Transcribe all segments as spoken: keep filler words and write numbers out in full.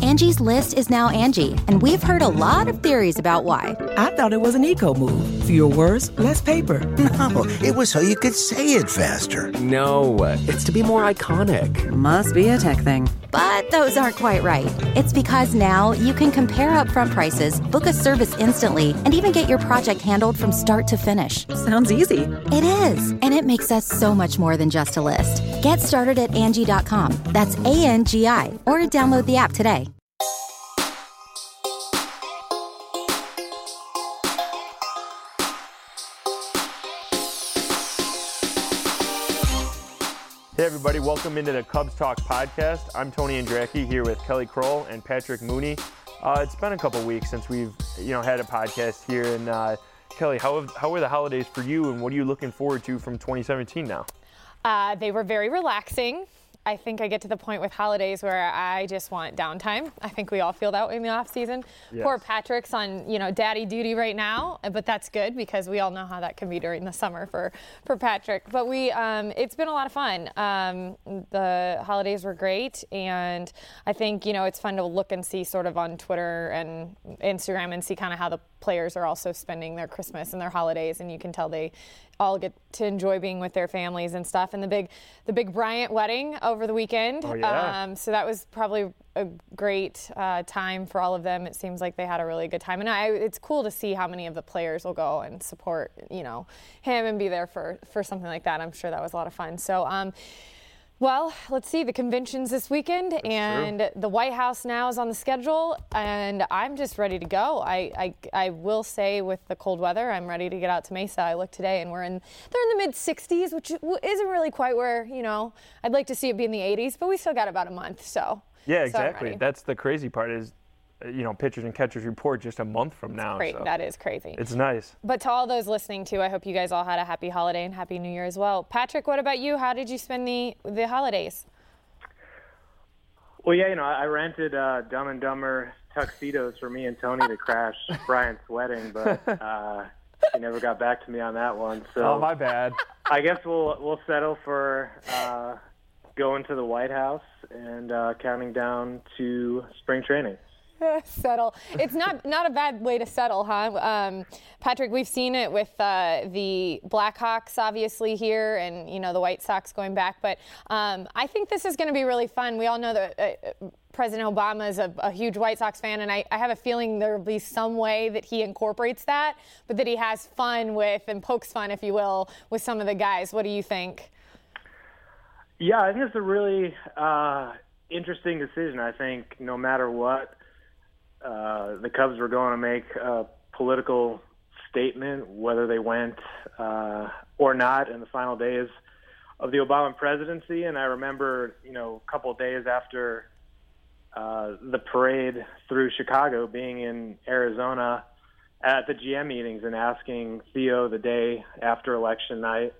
Angie's List is now Angie, and we've heard a lot of theories about why. I thought it was an eco move. Fewer words, less paper. No, it was so you could say it faster. No, it's to be more iconic. Must be a tech thing. But those aren't quite right. It's because now you can compare upfront prices, book a service instantly, and even get your project handled from start to finish. Sounds easy. It is, and it makes us so much more than just a list. Get started at Angie dot com. That's A N G I, or download the app today. Hey everybody, welcome into the Cubs Talk podcast. I'm Tony Andracki here with Kelly Kroll and Patrick Mooney. Uh, it's been a couple weeks since we've you know had a podcast here, and uh, Kelly, how have, how were the holidays for you, and what are you looking forward to from twenty seventeen now? Uh, they were very relaxing. I think I get to the point with holidays where I just want downtime. I think we all feel that way in the off season. Yes. Poor Patrick's on, you know, daddy duty right now, but that's good because we all know how that can be during the summer for, for Patrick. But we, um, it's been a lot of fun. Um, the holidays were great, and I think, you know, it's fun to look and see sort of on Twitter and Instagram and see kind of how the players are also spending their Christmas and their holidays, and you can tell they all get to enjoy being with their families and stuff. And the big the big Bryant wedding over the weekend. Oh, yeah. Um, so that was probably a great uh, time for all of them. It seems like they had a really good time. And I, it's cool to see how many of the players will go and support, you know, him and be there for, for something like that. I'm sure that was a lot of fun. So, um, well, let's see, the convention's this weekend, That's and true. The White House now is on the schedule, and I'm just ready to go. I, I I will say with the cold weather, I'm ready to get out to Mesa. I looked today, and we're in, they're in the mid sixties, which isn't really quite where, you know, I'd like to see it be in the eighties, but we still got about a month, so. Yeah, exactly. So That's the crazy part is, you know, pitchers and catchers report just a month from now. Great, so that is crazy. It's nice. But to all those listening too, I hope you guys all had a happy holiday and happy New Year as well. Patrick, what about you? How did you spend the the holidays? Well, yeah, you know, I rented uh, Dumb and Dumber tuxedos for me and Tony to crash Bryant's wedding, but uh, he never got back to me on that one. So oh, my bad. I guess we'll we'll settle for uh, going to the White House and uh, counting down to spring training. Settle. It's not not a bad way to settle, huh? Um, Patrick, we've seen it with uh, the Blackhawks, obviously, here, and, you know, the White Sox going back. But um, I think this is going to be really fun. We all know that uh, President Obama is a, a huge White Sox fan, and I, I have a feeling there will be some way that he incorporates that, but that he has fun with and pokes fun, if you will, with some of the guys. What do you think? Yeah, I think it's a really uh, interesting decision. I think no matter what, Uh, the Cubs were going to make a political statement, whether they went uh, or not in the final days of the Obama presidency. And I remember, you know, a couple of days after uh, the parade through Chicago, being in Arizona at the G M meetings and asking Theo the day after election night.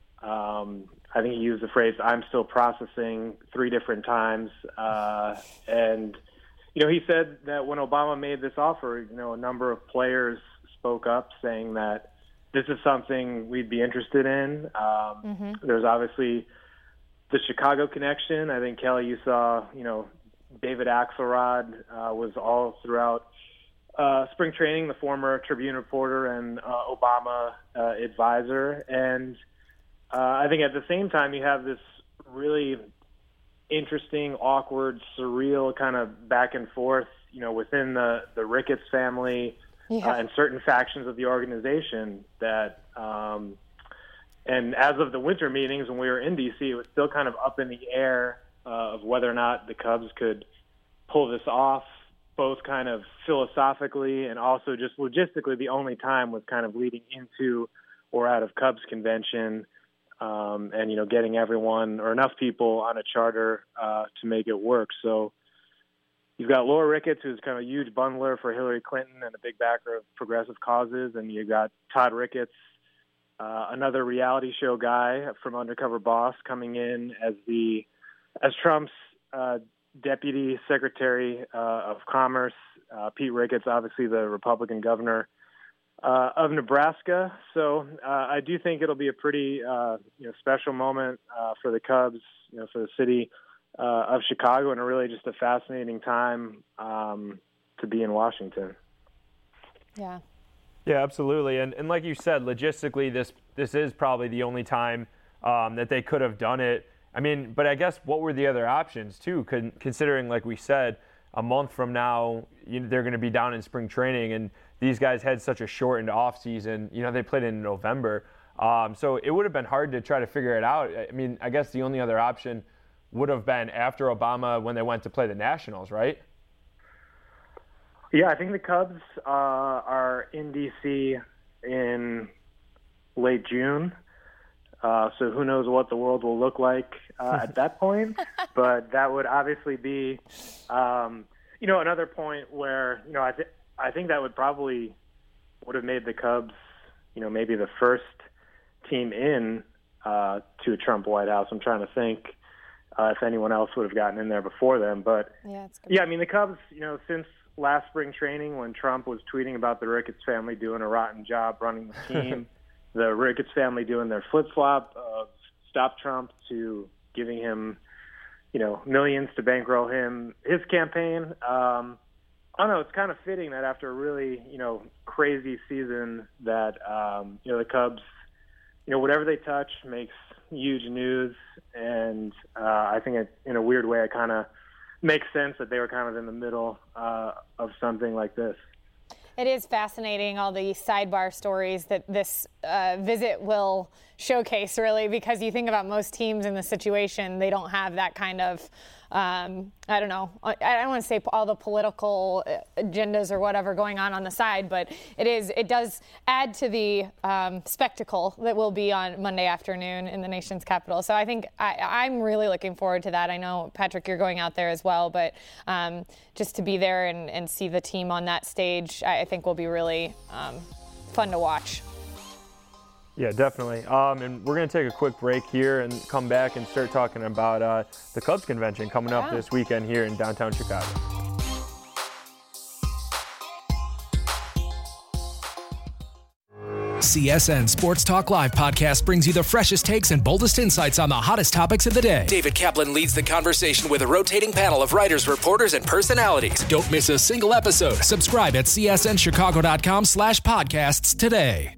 Um, I think he used the phrase, "I'm still processing," three different times. Uh, and You know, he said that when Obama made this offer, you know, a number of players spoke up saying that this is something we'd be interested in. Um, mm-hmm. There's obviously the Chicago connection. I think, Kelly, you saw, you know, David Axelrod uh, was all throughout uh, spring training, the former Tribune reporter and uh, Obama uh, advisor. And uh, I think at the same time you have this really interesting, awkward, surreal kind of back and forth, you know, within the, the Ricketts family yeah. uh, and certain factions of the organization that, um, and as of the winter meetings when we were in D C, it was still kind of up in the air uh, of whether or not the Cubs could pull this off, both kind of philosophically and also just logistically. The only time was kind of leading into or out of Cubs convention. Um, and, you know, getting everyone or enough people on a charter uh, to make it work. So you've got Laura Ricketts, who's kind of a huge bundler for Hillary Clinton and a big backer of progressive causes. And you got Todd Ricketts, uh, another reality show guy from Undercover Boss, coming in as the as Trump's uh, deputy secretary uh, of commerce. Uh, Pete Ricketts, obviously the Republican governor Uh, of Nebraska. So uh, I do think it'll be a pretty uh, you know, special moment uh, for the Cubs, you know, for the city uh, of Chicago, and really just a fascinating time um, to be in Washington. Yeah. Yeah, absolutely. And and like you said, logistically, this this is probably the only time um, that they could have done it. I mean, but I guess what were the other options too? Con- considering, like we said, a month from now, you know, they're going to be down in spring training, and these guys had such a shortened off season. You know, they played in November, um, so it would have been hard to try to figure it out. I mean, I guess the only other option would have been after Obama when they went to play the Nationals, right? Yeah, I think the Cubs uh, are in D C in late June. Uh, so who knows what the world will look like uh, at that point. But that would obviously be, um, you know, another point where, you know, I, th- I think that would probably would have made the Cubs, you know, maybe the first team in uh, to a Trump White House. I'm trying to think uh, if anyone else would have gotten in there before them. But, yeah, it's good. yeah, I mean, the Cubs, you know, since last spring training when Trump was tweeting about the Ricketts family doing a rotten job running the team, the Ricketts family doing their flip-flop of stop Trump to giving him, you know, millions to bankroll him, his campaign. Um, I don't know, it's kind of fitting that after a really, you know, crazy season that, um, you know, the Cubs, you know, whatever they touch makes huge news. And uh, I think it, in a weird way, it kind of makes sense that they were kind of in the middle uh, of something like this. It is fascinating, all the sidebar stories that this uh, visit will showcase, really, because you think about most teams in the situation, they don't have that kind of, um, I don't know, I don't want to say all the political agendas or whatever going on on the side, but it is, it does add to the um, spectacle that will be on Monday afternoon in the nation's capital. So I think I, I'm really looking forward to that. I know, Patrick, you're going out there as well, but um, just to be there and, and see the team on that stage, I think will be really um, fun to watch. Yeah, definitely. Um, and we're going to take a quick break here and come back and start talking about uh, the Cubs convention coming up yeah. this weekend here in downtown Chicago. C S N Sports Talk Live podcast brings you the freshest takes and boldest insights on the hottest topics of the day. David Kaplan leads the conversation with a rotating panel of writers, reporters, and personalities. Don't miss a single episode. Subscribe at c s n chicago dot com slash podcasts today.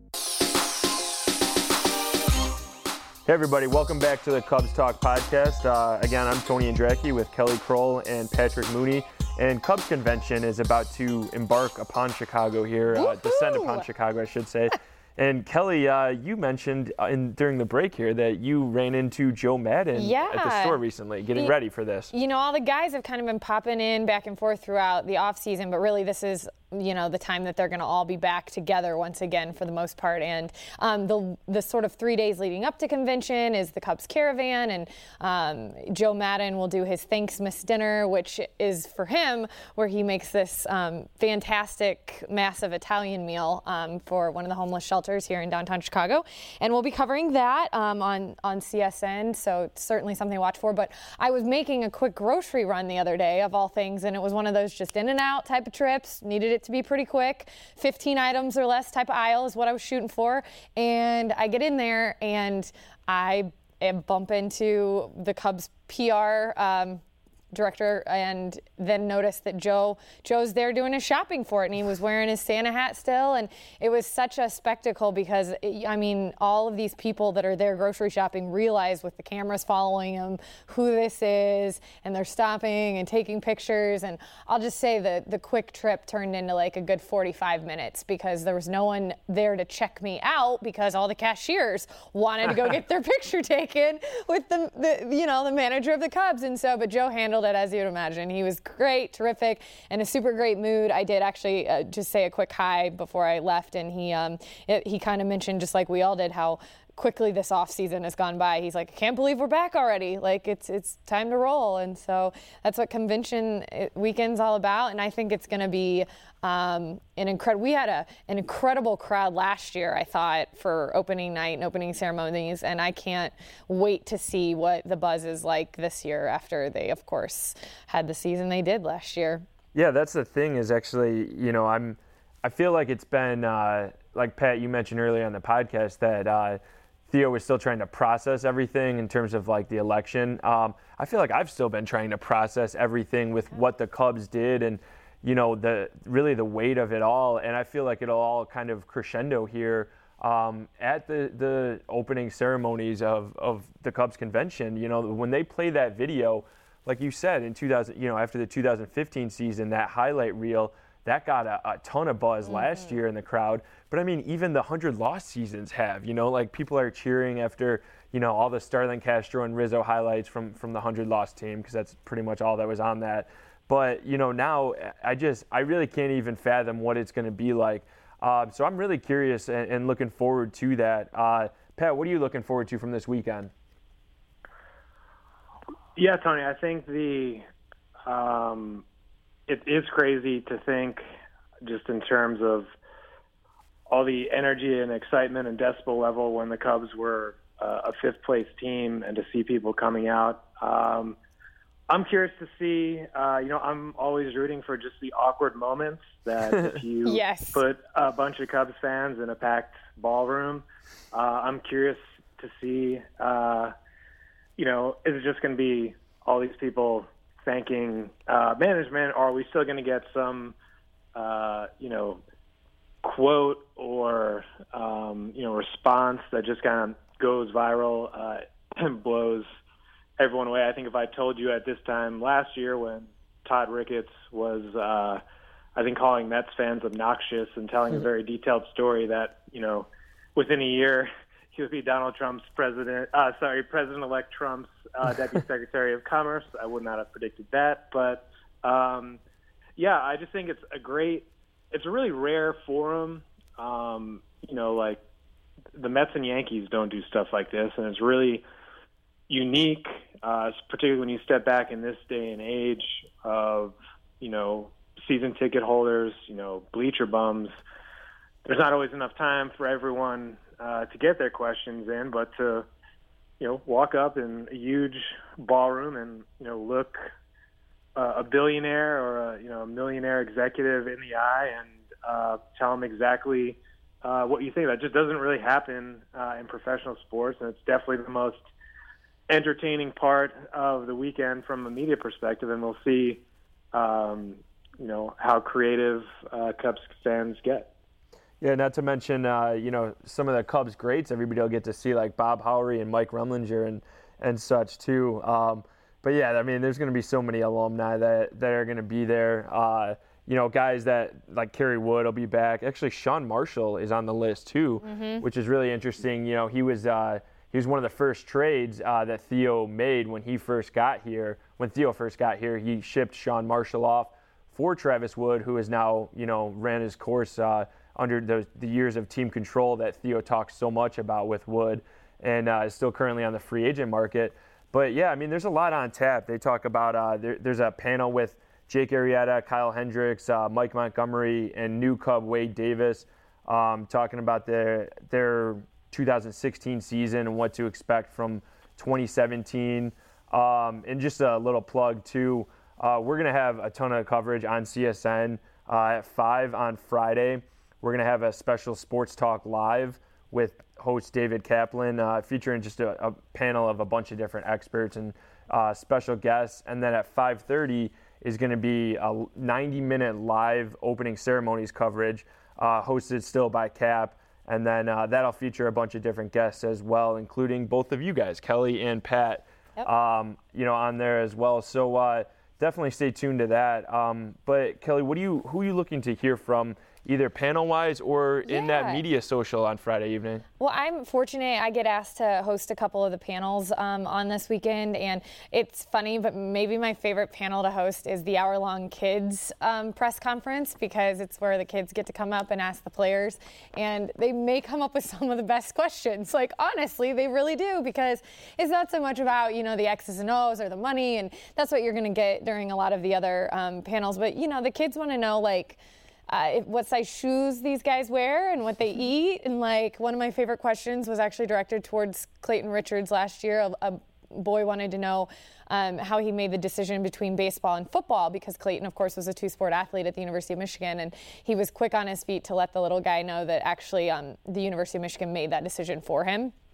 Hey, everybody. Welcome back to the Cubs Talk podcast. Uh, again, I'm Tony Andracki with Kelly Kroll and Patrick Mooney. And Cubs Convention is about to embark upon Chicago here, uh, descend upon Chicago, I should say. And Kelly, uh, you mentioned in, during the break here that you ran into Joe Maddon yeah. at the store recently, getting he, ready for this. You know, all the guys have kind of been popping in back and forth throughout the offseason, but really this is, you know, the time that they're going to all be back together once again for the most part. And um, the the sort of three days leading up to convention is the Cubs Caravan, and um, Joe Maddon will do his Thanksmas dinner, which is for him where he makes this um, fantastic, massive Italian meal um, for one of the homeless shelters here in downtown Chicago. And we'll be covering that um, on, on C S N, so it's certainly something to watch for. But I was making a quick grocery run the other day, of all things, and it was one of those just in and out type of trips. Needed it to be pretty quick. fifteen items or less type of aisle is what I was shooting for. And I get in there and I bump into the Cubs P R um, director and then noticed that Joe Joe's there doing his shopping for it, and he was wearing his Santa hat still, and it was such a spectacle because, I mean, all of these people that are there grocery shopping realize with the cameras following them who this is, and they're stopping and taking pictures. And I'll just say that the quick trip turned into like a good forty-five minutes because there was no one there to check me out because all the cashiers wanted to go get their picture taken with the, the you know the manager of the Cubs. And so but Joe handled it as you'd imagine. He was great, terrific, in a super great mood. I did actually uh, just say a quick hi before I left, and he um, it, he kind of mentioned, just like we all did, how quickly this off season has gone by. He's like, I can't believe we're back already. Like it's it's time to roll. And so that's what convention weekend's all about. And I think it's going to be um, an incredible. We had a an incredible crowd last year, I thought, for opening night and opening ceremonies. And I can't wait to see what the buzz is like this year after they, of course, had the season they did last year. Yeah, that's the thing. Is actually, you know, I'm. I feel like it's been uh, like Pat, you mentioned earlier on the podcast that. Uh, Theo was still trying to process everything in terms of like the election. Um, I feel like I've still been trying to process everything with what the Cubs did and, you know, the really the weight of it all. And I feel like it'll all kind of crescendo here um, at the, the opening ceremonies of, of the Cubs convention. You know, when they play that video, like you said, in two thousand, you know, after the two thousand fifteen season, that highlight reel, that got a, a ton of buzz mm-hmm. last year in the crowd. But I mean, even the one hundred lost seasons have, you know, like people are cheering after, you know, all the Starlin Castro and Rizzo highlights from, from the one hundred lost team, because that's pretty much all that was on that. But, you know, now I just, I really can't even fathom what it's going to be like. Uh, so I'm really curious and, and looking forward to that. Uh, Pat, what are you looking forward to from this weekend? Yeah, Tony, I think the um, it is crazy to think just in terms of all the energy and excitement and decibel level when the Cubs were uh, a fifth-place team, and to see people coming out. Um, I'm curious to see, uh, you know, I'm always rooting for just the awkward moments that if you yes. put a bunch of Cubs fans in a packed ballroom, uh, I'm curious to see, uh, you know, is it just going to be all these people thanking uh, management, or are we still going to get some, uh, you know, quote or, um, you know, response that just kind of goes viral uh, and blows everyone away? I think if I told you at this time last year when Todd Ricketts was, uh, I think, calling Mets fans obnoxious and telling a very detailed story that, you know, within a year he would be Donald Trump's president, uh, sorry, President-elect Trump's uh, Deputy Secretary of Commerce, I would not have predicted that. But, um, yeah, I just think it's a great, it's a really rare forum. Um, you know, like the Mets and Yankees don't do stuff like this, and it's really unique, uh, particularly when you step back in this day and age of, you know, season ticket holders, you know, bleacher bums. There's not always enough time for everyone uh, to get their questions in, but to, you know, walk up in a huge ballroom and, you know, look uh, a billionaire or a, you know, a millionaire executive in the eye and uh, tell them exactly uh, what you think. That just doesn't really happen uh, in professional sports, and it's definitely the most entertaining part of the weekend from a media perspective, and we'll see, um, you know, how creative uh, Cubs fans get. Yeah, not to mention, uh, you know, some of the Cubs greats everybody will get to see, like Bob Howry and Mike Remlinger and, and such, too. Um, but, yeah, I mean, there's going to be so many alumni that, that are going to be there. Uh, you know, guys that, like Kerry Wood will be back. Actually, Sean Marshall is on the list, too, mm-hmm. which is really interesting. You know, he was uh, he was one of the first trades uh, that Theo made when he first got here. When Theo first got here, he shipped Sean Marshall off for Travis Wood, who has now, you know, ran his course uh, under the, the years of team control that Theo talks so much about with Wood, and uh, is still currently on the free agent market. But, yeah, I mean, there's a lot on tap. They talk about uh, there, there's a panel with Jake Arrieta, Kyle Hendricks, uh, Mike Montgomery, and new Cub Wade Davis um, talking about their, their two thousand sixteen season and what to expect from twenty seventeen. Um, and just a little plug, too. Uh, we're going to have a ton of coverage on C S N uh, at five on Friday. We're going to have a special Sports Talk Live with host David Kaplan, uh, featuring just a, a panel of a bunch of different experts and uh, special guests. And then at five thirty is going to be a ninety-minute live opening ceremonies coverage, uh, hosted still by Cap. And then uh, that'll feature a bunch of different guests as well, including both of you guys, Kelly and Pat, yep. um, you know, on there as well. So uh, definitely stay tuned to that. Um, but Kelly, what do you who are you looking to hear from, either panel-wise or in yeah. that media social on Friday evening? Well, I'm fortunate I get asked to host a couple of the panels um, on this weekend, and it's funny, but maybe my favorite panel to host is the hour-long kids um, press conference, because it's where the kids get to come up and ask the players, and they may come up with some of the best questions. Like, honestly, they really do, because it's not so much about, you know, the X's and O's or the money, and that's what you're going to get during a lot of the other um, panels. But, you know, the kids want to know, like, Uh, if, what size shoes these guys wear and what they eat. And, like, one of my favorite questions was actually directed towards Clayton Richards last year. A, a boy wanted to know um, how he made the decision between baseball and football, because Clayton, of course, was a two-sport athlete at the University of Michigan. And he was quick on his feet to let the little guy know that actually um, the University of Michigan made that decision for him.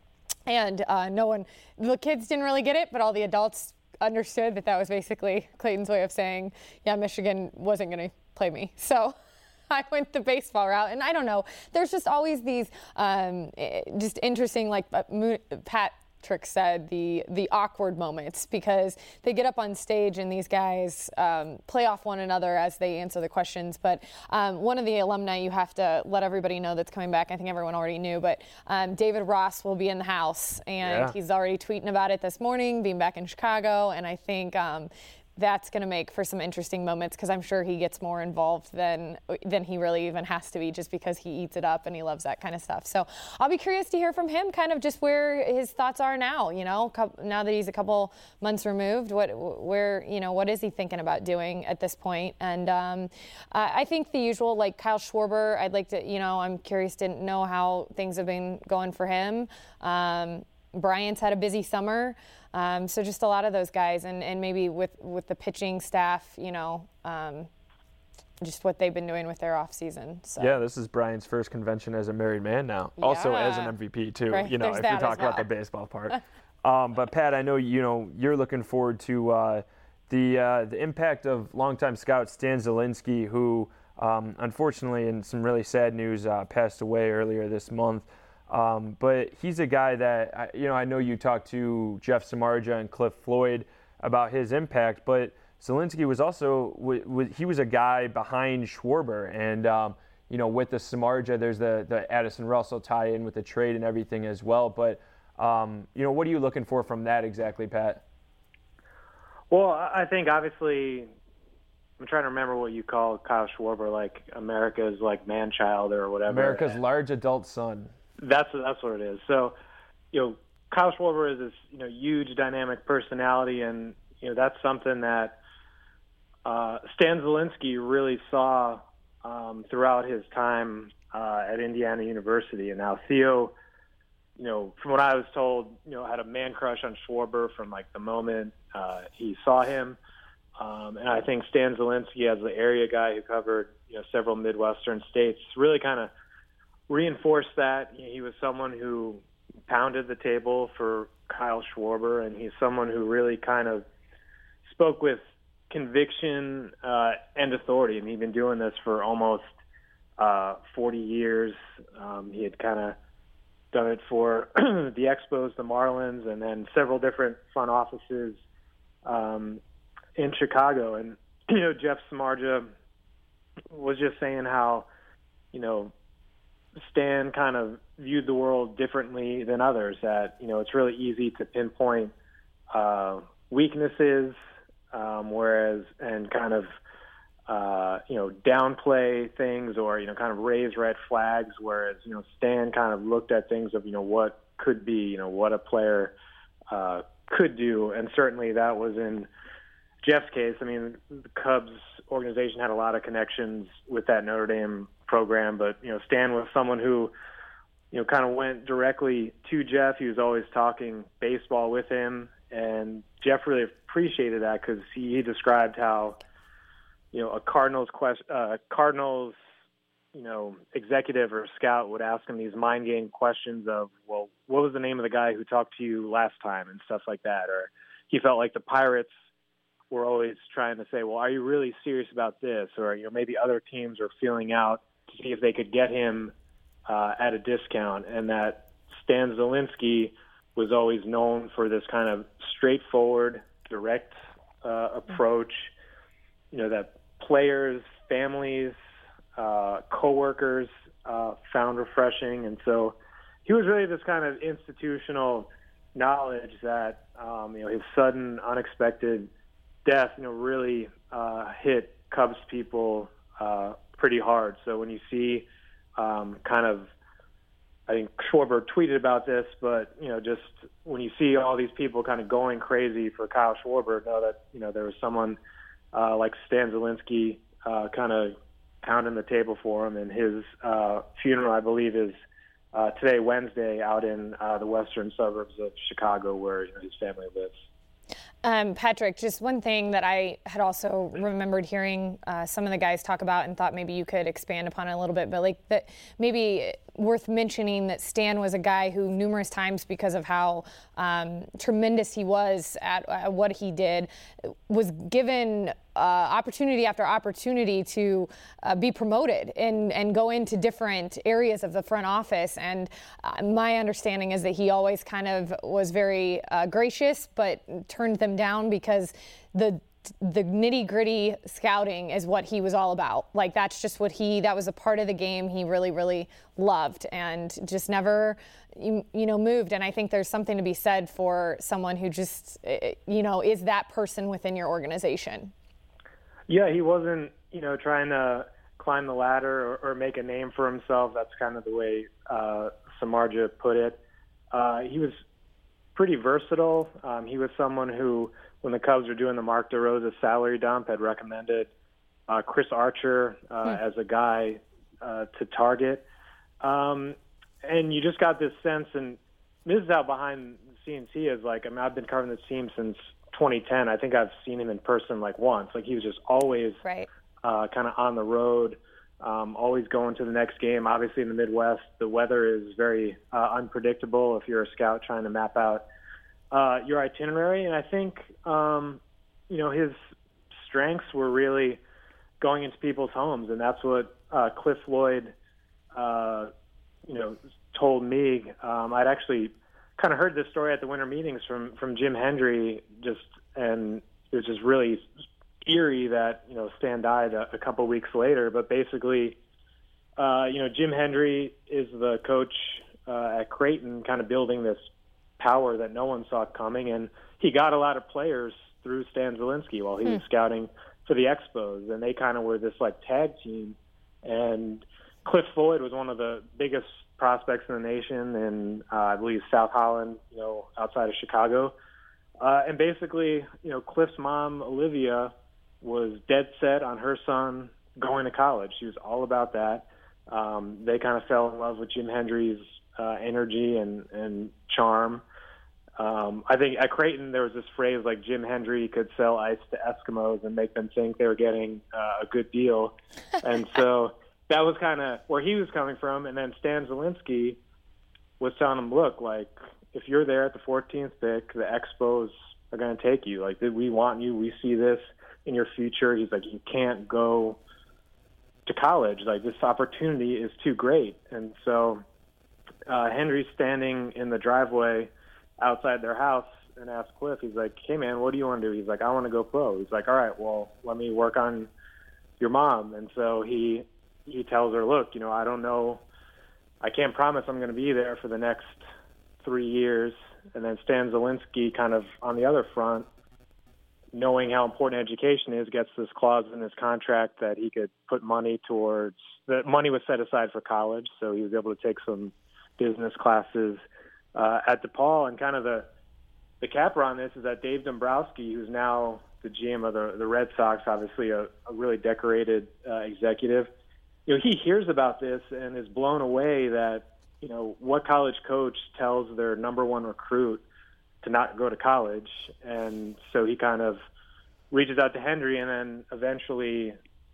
And uh, no one, the kids didn't really get it, but all the adults understood that that was basically Clayton's way of saying, yeah, Michigan wasn't going to play me. So I went the baseball route. And I don't know, there's just always these um, just interesting, like Pat Trick said, the the awkward moments, because they get up on stage and these guys um, play off one another as they answer the questions. But um, one of the alumni you have to let everybody know that's coming back, I think everyone already knew, but um, David Ross will be in the house, and yeah. he's already tweeting about it this morning, being back in Chicago, and I think um, that's going to make for some interesting moments, because I'm sure he gets more involved than than he really even has to be, just because he eats it up and he loves that kind of stuff. So I'll be curious to hear from him kind of just where his thoughts are now, you know, now that he's a couple months removed, what where, you know, what is he thinking about doing at this point? And um, I think the usual, like Kyle Schwarber, I'd like to, you know, I'm curious to know how things have been going for him. Um, Bryant's had a busy summer. Um, so just a lot of those guys, and, and maybe with, with the pitching staff, you know, um, just what they've been doing with their off season. So. Yeah, this is Brian's first convention as a married man now. Yeah. Also as an M V P too, right. you know, There's if we talk well. about the baseball part. um, but Pat, I know, you know, you're looking forward to uh, the uh, the impact of longtime scout Stan Zielinski, who um, unfortunately, in some really sad news, uh, passed away earlier this month. Um, but he's a guy that, you know, I know you talked to Jeff Samardzija and Cliff Floyd about his impact, but Zielinski was also, w- w- he was a guy behind Schwarber. And, um, you know, with the Samardzija, there's the, the Addison Russell tie-in with the trade and everything as well. But, um, you know, what are you looking for from that exactly, Pat? Well, I think obviously, I'm trying to remember what you call Kyle Schwarber, like America's like man-child or whatever. America's large adult son. That's that's what it is. So, you know, Kyle Schwarber is this, you know, huge dynamic personality, and you know that's something that uh, Stan Zielinski really saw um, throughout his time uh, at Indiana University. And now Theo, you know, from what I was told, you know, had a man crush on Schwarber from like the moment uh, he saw him. Um, and I think Stan Zielinski, as the area guy who covered, you know, several Midwestern states, really kind of reinforced that. You know, he was someone who pounded the table for Kyle Schwarber, and he's someone who really kind of spoke with conviction uh, and authority. And he'd been doing this for almost uh, forty years. Um, he had kind of done it for the Expos, the Marlins, and then several different front offices um, in Chicago. And, you know, Jeff Samardzija was just saying how, you know, Stan kind of viewed the world differently than others, that, you know, it's really easy to pinpoint uh, weaknesses, um, whereas, and kind of, uh, you know, downplay things or, you know, kind of raise red flags, whereas, you know, Stan kind of looked at things of, you know, what could be, you know, what a player uh, could do. And certainly that was in Jeff's case. I mean, the Cubs organization had a lot of connections with that Notre Dame program, but, you know, Stan was someone who, you know, kind of went directly to Jeff. He was always talking baseball with him, and Jeff really appreciated that, because he, he described how, you know, a Cardinals quest, uh, Cardinals, you know, executive or scout would ask him these mind game questions of, well, what was the name of the guy who talked to you last time, and stuff like that. Or he felt like the Pirates were always trying to say, well, are you really serious about this? Or, you know, maybe other teams are feeling out to see if they could get him uh, at a discount. And that Stan Zielinski was always known for this kind of straightforward, direct uh, approach, you know, that players, families, uh, coworkers uh, found refreshing. And so he was really this kind of institutional knowledge that, um, you know, his sudden, unexpected death, you know, really uh, hit Cubs people uh, pretty hard. So when you see um, kind of, I think Schwarber tweeted about this, but, you know, just when you see all these people kind of going crazy for Kyle Schwarber, know that, you know, there was someone uh, like Stan Zielinski uh, kind of pounding the table for him. And his uh, funeral, I believe, is uh, today, Wednesday, out in uh, the western suburbs of Chicago, where, you know, his family lives. Um, Patrick, just one thing that I had also remembered hearing uh, some of the guys talk about and thought maybe you could expand upon it a little bit, but like that maybe worth mentioning that Stan was a guy who numerous times, because of how um, tremendous he was at uh, what he did, was given uh, opportunity after opportunity to uh, be promoted and, and go into different areas of the front office. And uh, my understanding is that he always kind of was very uh, gracious, but turned them down because the the nitty-gritty scouting is what he was all about. Like, that's just what he, that was a part of the game he really, really loved, and just never, you, you know, moved. And I think there's something to be said for someone who just, you know, is that person within your organization. Yeah, he wasn't, you know, trying to climb the ladder or, or make a name for himself. That's kind of the way uh, Samardzija put it. Uh, he was pretty versatile. Um, he was someone who, when the Cubs were doing the Mark DeRosa salary dump, had recommended uh, Chris Archer uh, hmm. as a guy uh, to target. Um, and you just got this sense, and this is how behind the scenes he is. Like, I mean, I've been covering this team since twenty ten. I think I've seen him in person like once. Like, he was just always right. uh, kind of on the road, um, always going to the next game. Obviously, in the Midwest, the weather is very uh, unpredictable if you're a scout trying to map out Uh, your itinerary. And I think, um, you know, his strengths were really going into people's homes. And that's what uh, Cliff Floyd, uh, you know, told me. Um, I'd actually kind of heard this story at the winter meetings from, from Jim Hendry, just, and it was just really eerie that, you know, Stan died a, a couple weeks later. But basically, uh, you know, Jim Hendry is the coach uh, at Creighton, kind of building this power that no one saw coming, and he got a lot of players through Stan Zielinski while he was hmm. scouting for the Expos, and they kind of were this like tag team. And Cliff Floyd was one of the biggest prospects in the nation, in uh, I believe South Holland, you know, outside of Chicago. Uh, and basically, you know, Cliff's mom, Olivia, was dead set on her son going to college. She was all about that. Um, they kind of fell in love with Jim Hendry's uh, energy and, and charm. Um, I think at Creighton there was this phrase like Jim Hendry could sell ice to Eskimos and make them think they were getting uh, a good deal. And so that was kind of where he was coming from. And then Stan Zielinski was telling him, look, like, if you're there at the fourteenth pick, the Expos are going to take you. Like, we want you. We see this in your future. He's like, you can't go to college. Like, this opportunity is too great. And so uh, Hendry's standing in the driveway outside their house and asked Cliff, he's like, hey, man, what do you want to do? He's like, I want to go pro. He's like, all right, well, let me work on your mom. And so he he tells her, look, you know, I don't know. I can't promise I'm going to be there for the next three years. And then Stan Zielinski kind of on the other front, knowing how important education is, gets this clause in his contract that he could put money towards, that money was set aside for college. So he was able to take some business classes uh, at DePaul. And kind of the, the capper on this is that Dave Dombrowski, who's now the G M of the, the Red Sox, obviously a, a really decorated uh, executive, you know, he hears about this and is blown away that, you know, what college coach tells their number one recruit to not go to college. And so he kind of reaches out to Hendry, and then eventually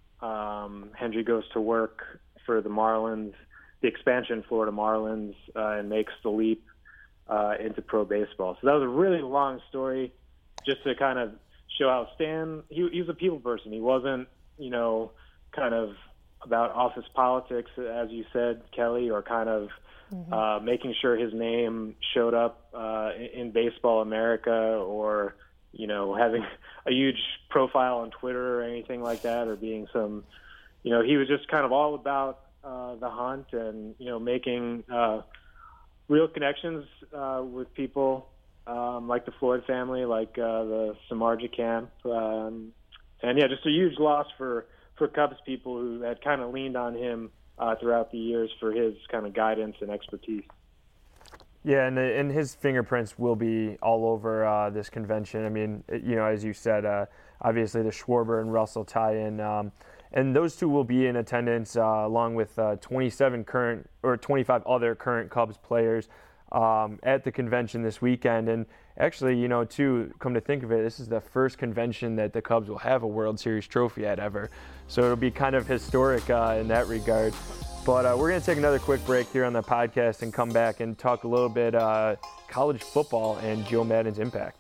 um, Hendry goes to work for the Marlins, the expansion Florida Marlins, uh, and makes the leap uh, into pro baseball. So that was a really long story just to kind of show how Stan, he, he was a people person. He wasn't, you know, kind of about office politics, as you said, Kelly, or kind of mm-hmm. uh, making sure his name showed up uh, in, in Baseball America, or, you know, having a huge profile on Twitter or anything like that, or being some, you know, he was just kind of all about uh, the hunt and, you know, making uh, real connections uh, with people um, like the Floyd family, like uh, the Samardzija camp. Um, and, yeah, just a huge loss for for Cubs people who had kind of leaned on him uh, throughout the years for his kind of guidance and expertise. Yeah, and and his fingerprints will be all over uh, this convention. I mean, you know, as you said, uh, obviously the Schwarber and Russell tie-in, um, and those two will be in attendance uh, along with uh, twenty-seven current or twenty-five other current Cubs players um, at the convention this weekend. And actually, you know, too, come to think of it, this is the first convention that the Cubs will have a World Series trophy at ever. So it'll be kind of historic uh, in that regard. But uh, we're going to take another quick break here on the podcast and come back and talk a little bit uh, college football and Joe Maddon's impact.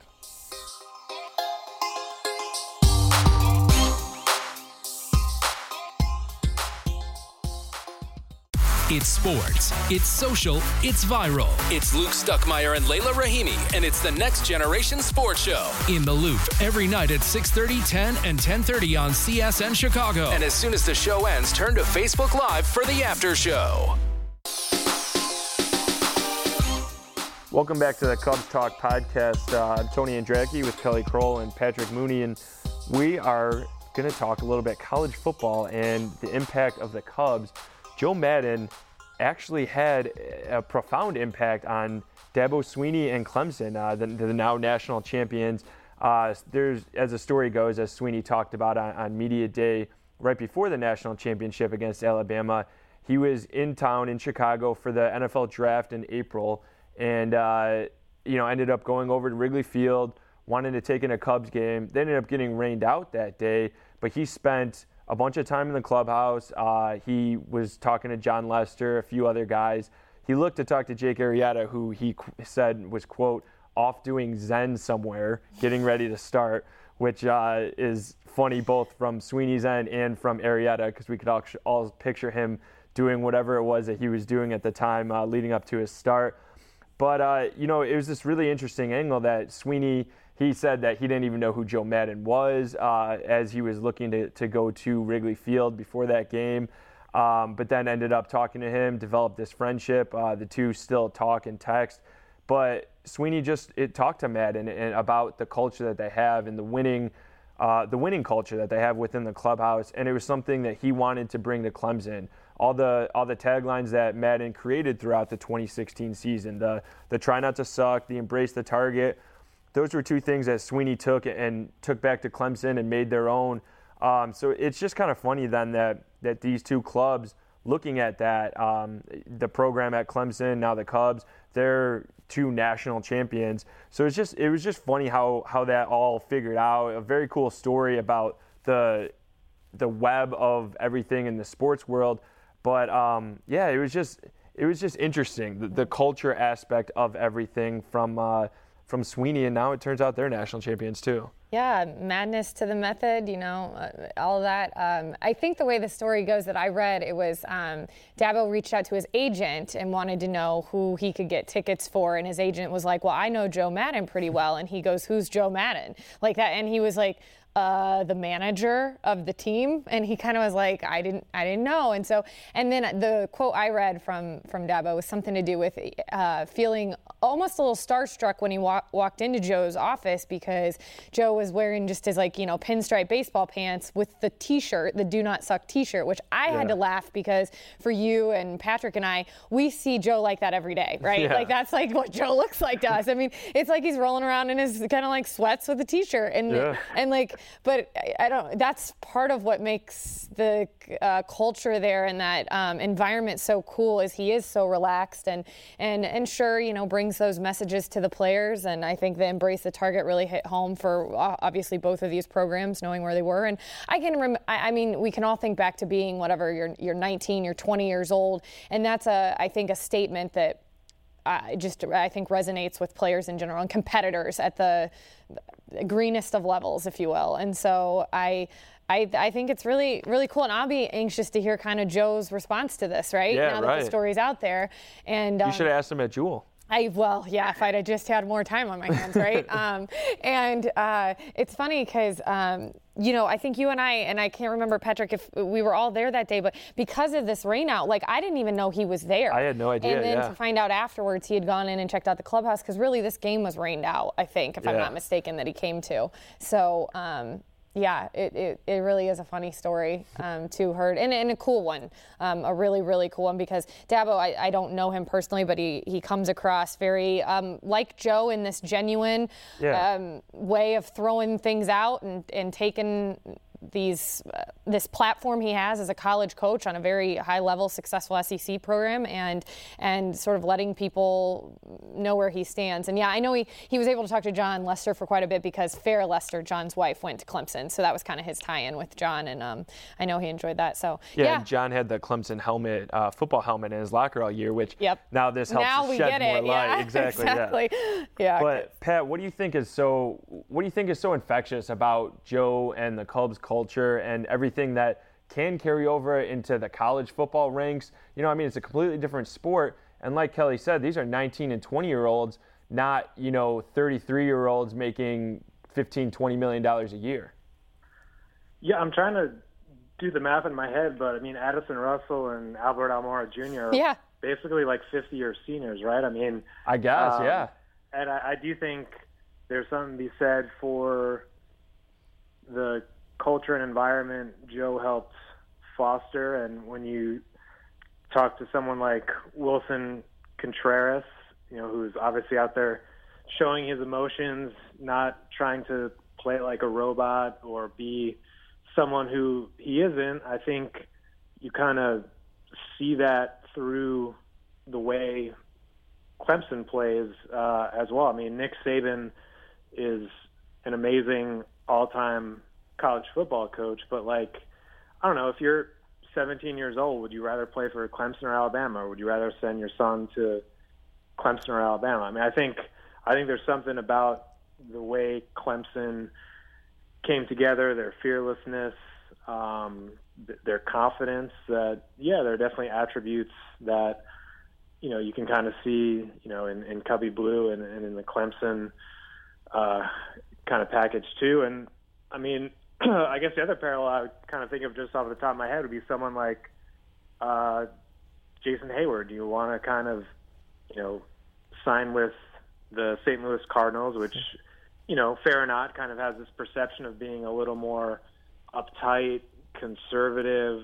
It's sports, it's social, it's viral. It's Luke Stuckmeyer and Layla Rahimi, and it's the Next Generation Sports Show. In the Loop, every night at six thirty, ten, and ten thirty on C S N Chicago. And as soon as the show ends, turn to Facebook Live for the after show. Welcome back to the Cubs Talk podcast. Uh, I'm Tony Andracki with Kelly Kroll and Patrick Mooney, and we are going to talk a little bit college football and the impact of the Cubs. Joe Maddon actually had a profound impact on Dabo Swinney and Clemson, uh, the, the now national champions. Uh, there's, as the story goes, as Swinney talked about on, on Media Day right before the national championship against Alabama, he was in town in Chicago for the N F L draft in April, and uh, you know ended up going over to Wrigley Field, wanted to take in a Cubs game. They ended up getting rained out that day, but he spent a bunch of time in the clubhouse. Uh, he was talking to John Lester, a few other guys. He looked to talk to Jake Arrieta, who he qu- said was, quote, off doing Zen somewhere, getting ready to start, which uh, is funny both from Sweeney's end and from Arrieta, because we could all, all picture him doing whatever it was that he was doing at the time uh, leading up to his start. But, uh, you know, it was this really interesting angle that Swinney, he said that he didn't even know who Joe Maddon was uh, as he was looking to, to go to Wrigley Field before that game, um, but then ended up talking to him, developed this friendship. Uh, the two still talk and text. But Swinney just it talked to Maddon and about the culture that they have and the winning uh, the winning culture that they have within the clubhouse, and it was something that he wanted to bring to Clemson. All the all the taglines that Maddon created throughout the twenty sixteen season, the the try not to suck, the embrace the target, those were two things that Swinney took and took back to Clemson and made their own. Um, so it's just kind of funny then that that these two clubs, looking at that, um, the program at Clemson, now the Cubs, they're two national champions. So it's just it was just funny how how that all figured out. A very cool story about the the web of everything in the sports world. But um, yeah, it was just it was just interesting, the, the culture aspect of everything from. Uh, from Swinney, and now it turns out they're national champions too. Yeah, madness to the method, you know, uh, all of that. Um, I think the way the story goes that I read, it was um, Dabo reached out to his agent and wanted to know who he could get tickets for, and his agent was like, well, I know Joe Maddon pretty well, and he goes, who's Joe Maddon? Like that, and he was like, Uh, the manager of the team, and he kind of was like, I didn't, I didn't know, and so, and then the quote I read from from Dabo was something to do with uh, feeling almost a little starstruck when he wa- walked into Joe's office because Joe was wearing just his like you know pinstripe baseball pants with the T-shirt, the Do Not Suck T-shirt, which I yeah. had to laugh because for you and Patrick and I, we see Joe like that every day, right? Yeah. Like that's like what Joe looks like to us. I mean, it's like he's rolling around in his kind of like sweats with a T-shirt, and yeah. and like. But I don't. That's part of what makes the uh, culture there and that um, environment so cool. Is he is so relaxed and and and sure, you know, brings those messages to the players. And I think the embrace the target really hit home for uh, obviously both of these programs, knowing where they were. And I can. Rem- I, I mean, we can all think back to being whatever you're you're nineteen, you're twenty years old, and that's a I think a statement that. Uh, just I think resonates with players in general and competitors at the, the greenest of levels, if you will. And so I, I, I think it's really, really cool. And I'll be anxious to hear kind of Joe's response to this, right? Yeah, now that right. the story's out there. And you um, should have asked him at Jewel. I, well, yeah, if I'd have just had more time on my hands, right? um, and uh, it's funny because, um, you know, I think you and I, and I can't remember, Patrick, if we were all there that day, but because of this rain out, like, I didn't even know he was there. I had no idea, And then yeah. to find out afterwards he had gone in and checked out the clubhouse, because really this game was rained out, I think, if yeah. I'm not mistaken, that he came to. So, um, yeah, it, it, it really is a funny story um, to heard, and, and a cool one, um, a really, really cool one, because Dabo, I, I don't know him personally, but he, he comes across very um, like Joe in this genuine yeah. um, way of throwing things out and, and taking these uh, this platform he has as a college coach on a very high level, successful S E C program, and and sort of letting people know where he stands. And yeah, I know he, he was able to talk to John Lester for quite a bit because Farrah Lester, John's wife, went to Clemson, so that was kind of his tie-in with John, and um, I know he enjoyed that. So yeah, yeah. And John had the Clemson helmet, uh, football helmet in his locker all year, which yep. now this helps now we shed get more it. light. Yeah, exactly. exactly. Yeah. yeah. But Pat, what do you think is so? What do you think is so infectious about Joe and the Cubs culture and everything that can carry over into the college football ranks? You know, I mean, it's a completely different sport, and like Kelly said, these are nineteen and twenty year olds, not you know thirty-three year olds making fifteen, twenty million dollars a year. Yeah, I'm trying to do the math in my head, but I mean, Addison Russell and Albert Almora Junior are yeah. basically like fifty-year seniors, right? I mean, I guess, um, yeah. And I, I do think there's something to be said for the culture and environment Joe helped foster. And when you talk to someone like Wilson Contreras, you know, who's obviously out there showing his emotions, not trying to play like a robot or be someone who he isn't, I think you kind of see that through the way Clemson plays uh, as well. I mean, Nick Saban is an amazing all-time college football coach, but like, I don't know, if you're seventeen years old, would you rather play for Clemson or Alabama, or would you rather send your son to Clemson or Alabama? I mean, I think I think there's something about the way Clemson came together, their fearlessness, um, th- their confidence, that, yeah, there are definitely attributes that, you know, you can kind of see, you know, in, in Cubby Blue and, and in the Clemson uh, kind of package too. And I mean, I guess the other parallel I would kind of think of just off the top of my head would be someone like uh, Jason Hayward. Do you want to kind of, you know, sign with the Saint Louis Cardinals, which, you know, fair or not, kind of has this perception of being a little more uptight, conservative,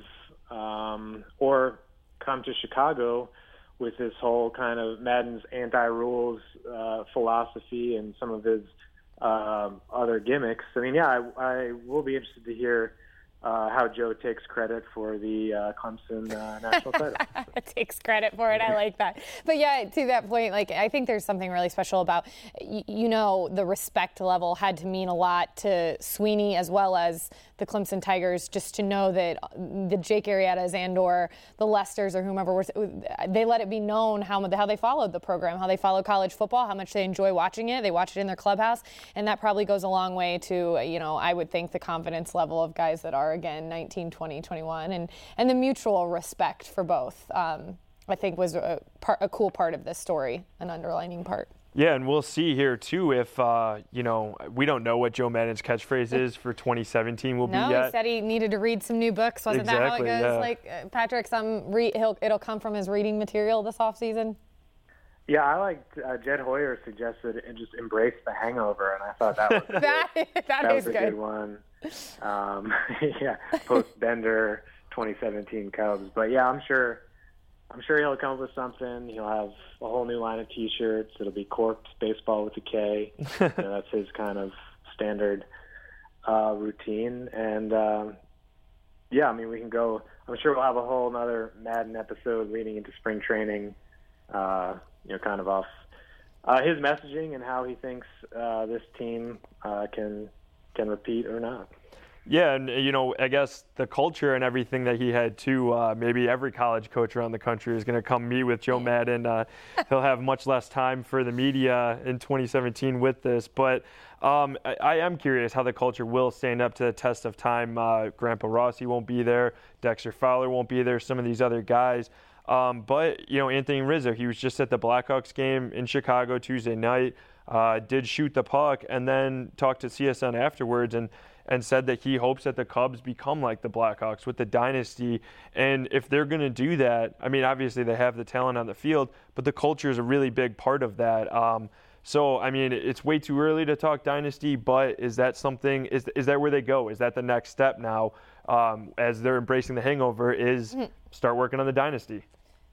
um, or come to Chicago with this whole kind of Madden's anti-rules uh, philosophy and some of his uh, other gimmicks. I mean, yeah, I, I will be interested to hear Uh, how Joe takes credit for the uh, Clemson uh, national title. Takes credit for it. I like that. But yeah, to that point, like, I think there's something really special about, you, you know, the respect level had to mean a lot to Sweeney as well as the Clemson Tigers, just to know that the Jake Arrietas and or the Lesters or whomever, were, they let it be known how, how they followed the program, how they follow college football, how much they enjoy watching it. They watch it in their clubhouse, and that probably goes a long way to, you know, I would think the confidence level of guys that are, again, nineteen, twenty, twenty-one, and, and the mutual respect for both, um, I think was a, part, a cool part of this story, an underlining part. Yeah, and we'll see here, too, if, uh, you know, we don't know what Joe Madden's catchphrase is for twenty seventeen will no, be yet. He said he needed to read some new books. Wasn't exactly, that how it goes? Yeah. Like, uh, Patrick, some re- he'll, it'll come from his reading material this offseason? Yeah, I liked uh, Jed Hoyer suggested and just embrace the hangover, and I thought that was a good, that, that, that is was a good. good one. Um, yeah, post-Bender twenty seventeen Cubs. But yeah, I'm sure I'm sure he'll come up with something. He'll have a whole new line of T-shirts. It'll be Corked Baseball with a K. You know, that's his kind of standard uh, routine. And um, yeah, I mean, we can go. I'm sure we'll have a whole another Madden episode leading into spring training. Uh, you know, kind of off uh, his messaging and how he thinks uh, this team uh, can can repeat or not. Yeah, and, you know, I guess the culture and everything that he had, too, uh, maybe every college coach around the country is going to come meet with Joe Madden. Uh, he'll have much less time for the media in twenty seventeen with this. But um, I, I am curious how the culture will stand up to the test of time. Uh, Grandpa Rossi won't be there. Dexter Fowler won't be there. Some of these other guys. Um, but, you know, Anthony Rizzo, he was just at the Blackhawks game in Chicago Tuesday night, uh, did shoot the puck, and then talked to C S N afterwards and, and said that he hopes that the Cubs become like the Blackhawks with the dynasty. And if they're going to do that, I mean, obviously they have the talent on the field, but the culture is a really big part of that. Um, so, I mean, it's way too early to talk dynasty, but is that something, is, is that where they go? Is that the next step now um, as they're embracing the hangover is start working on the dynasty?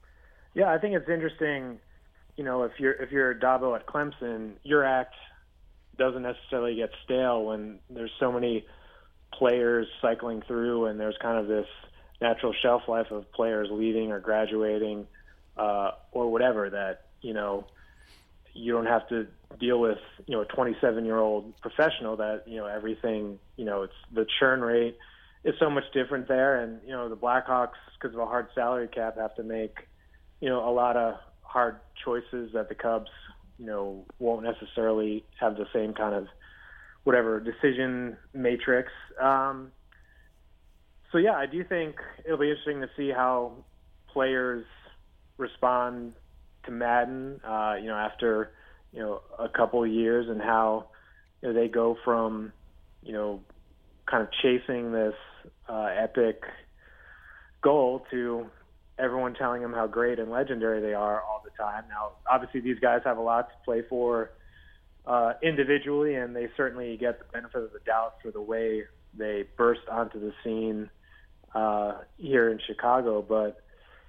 Yeah, I think it's interesting, you know, if you're if you're Dabo at Clemson, your act doesn't necessarily get stale when there's so many players cycling through, and there's kind of this natural shelf life of players leaving or graduating uh, or whatever, that, you know, you don't have to deal with, you know, a twenty-seven-year-old professional that, you know, everything, you know, it's the churn rate is so much different there. And, you know, the Blackhawks, because of a hard salary cap, have to make, you know, a lot of hard choices that the Cubs, you know, won't necessarily have the same kind of whatever decision matrix. Um, so, yeah, I do think it'll be interesting to see how players respond to Madden, uh, you know, after, you know, a couple of years, and how, you know, they go from, you know, kind of chasing this uh, epic goal to everyone telling them how great and legendary they are all the time. Now, obviously, these guys have a lot to play for uh, individually, and they certainly get the benefit of the doubt for the way they burst onto the scene uh, here in Chicago. But,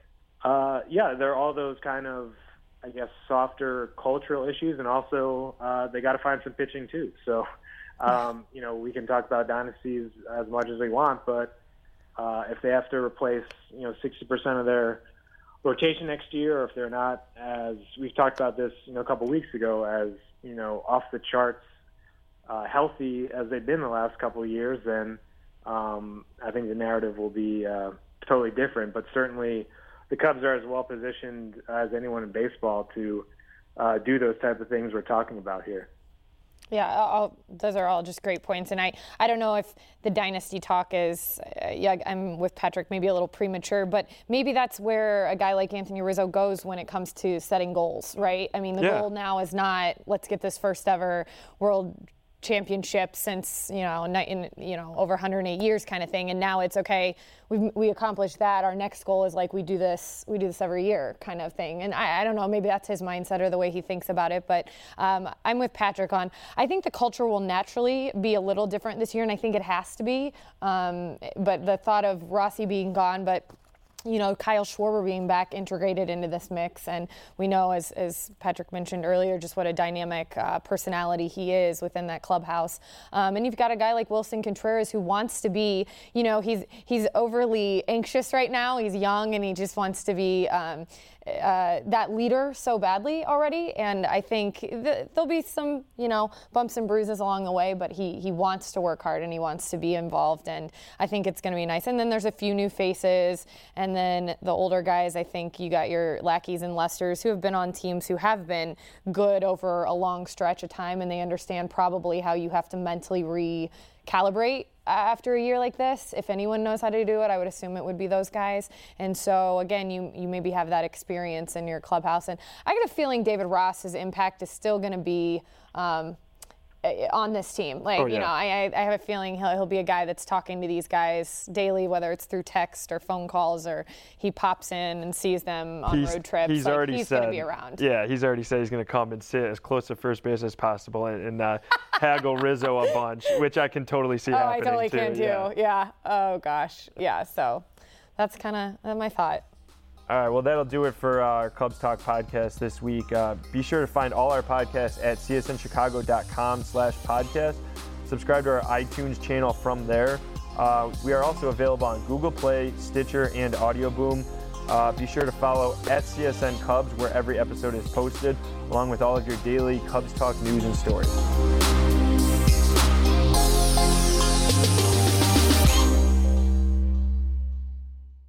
uh, yeah, there are all those kind of, I guess, softer cultural issues, and also uh, they got to find some pitching too. So, um, you know, we can talk about dynasties as much as we want, but uh, if they have to replace, you know, sixty percent of their rotation next year, or if they're not, as we've talked about this, you know, a couple of weeks ago, as, you know, off the charts uh, healthy as they've been the last couple of years, then um, I think the narrative will be uh, totally different. But certainly, the Cubs are as well positioned as anyone in baseball to uh, do those type of things we're talking about here. Yeah, I'll, those are all just great points. And I, I don't know if the dynasty talk is, uh, yeah, I'm with Patrick, maybe a little premature, but maybe that's where a guy like Anthony Rizzo goes when it comes to setting goals, right? I mean, the yeah. goal now is not, let's get this first ever World Championship since, you know, in, you know, over one hundred eight years kind of thing. And now it's okay, we we accomplished that. Our next goal is like we do this, we do this every year kind of thing. And I, I don't know, maybe that's his mindset or the way he thinks about it. But um, I'm with Patrick on, I think the culture will naturally be a little different this year, and I think it has to be. Um, but the thought of Rossi being gone, but you know, Kyle Schwarber being back integrated into this mix. And we know, as, as Patrick mentioned earlier, just what a dynamic uh, personality he is within that clubhouse. Um, and you've got a guy like Wilson Contreras who wants to be, you know, he's he's overly anxious right now. He's young and he just wants to be um, uh, that leader so badly already. And I think th- there'll be some, you know, bumps and bruises along the way, but he, he wants to work hard and he wants to be involved. And I think it's going to be nice. And then there's a few new faces. And then the older guys, I think you got your Lackeys and Lesters who have been on teams who have been good over a long stretch of time, and they understand probably how you have to mentally recalibrate after a year like this. If anyone knows how to do it, I would assume it would be those guys. And so, again, you you maybe have that experience in your clubhouse. And I get a feeling David Ross's impact is still going to be um, on this team. Like, oh, yeah. you know, I I have a feeling he'll he'll be a guy that's talking to these guys daily, whether it's through text or phone calls, or he pops in and sees them on he's, road trips. He's like, already he's said, going to be around. Yeah, he's already said he's going to come and sit as close to first base as possible and, and uh, haggle Rizzo a bunch, which I can totally see oh, happening I totally too. can too. Yeah. yeah. Oh gosh. Yeah. So that's kind of my thought. All right, well, that'll do it for our Cubs Talk podcast this week. Uh, be sure to find all our podcasts at c s n chicago dot com slash podcast. Subscribe to our iTunes channel from there. Uh, we are also available on Google Play, Stitcher, and Audio Boom. Uh, be sure to follow at C S N Cubs where every episode is posted, along with all of your daily Cubs Talk news and stories.